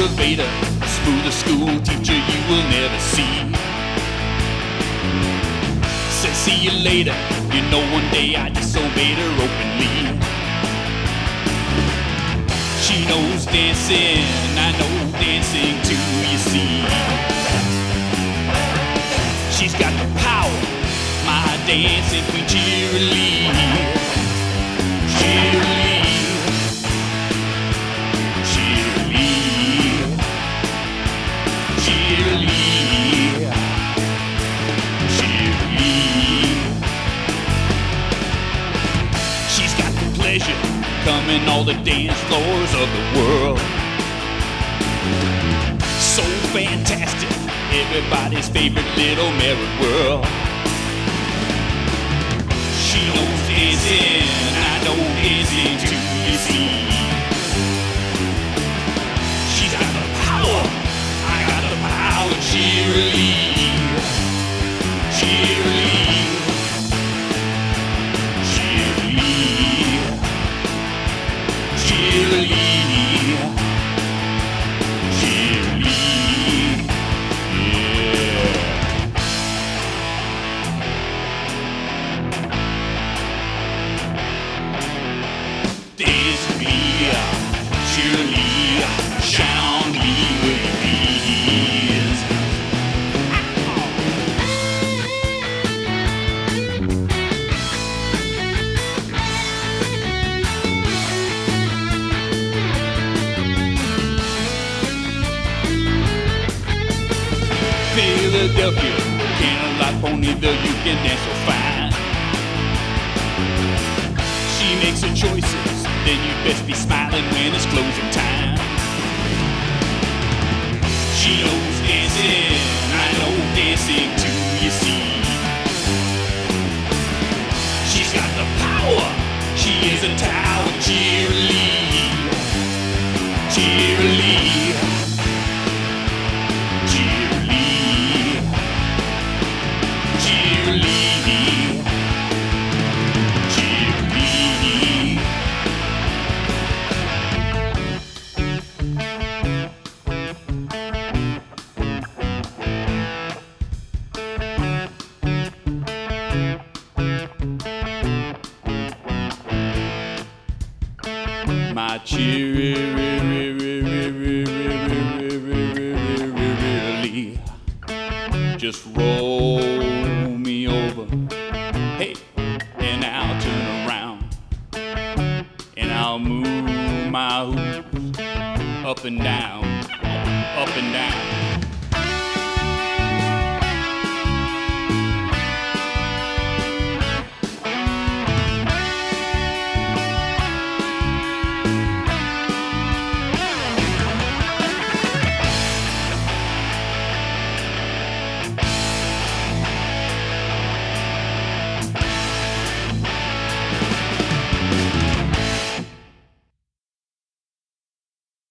elevator, smooth school teacher you will never see. Said see you later, you know one day I disobeyed her openly. She knows dancing, I know dancing too, you see. She's got the power, my dancing queen cheerily. Cheerily. Cheerily. Cheerily. Cheerily. She's got the pleasure coming all the dance floors of the world. So fantastic, everybody's favorite little Mary World. She knows dancing, I know dancing too, you see. She's got the power, I got the power, cheerily. Cheerily. Philadelphia, Cadillac Ponyville, you can dance so fine. She makes her choices, then you best be smiling when it's closing time. She knows dancing, I know dancing too, you see. She's got the power, she is a tower, cheerily. Cheerily. My cheerily, just roll me over, hey, and I'll turn around, and I'll move my hoops up and down, up and down.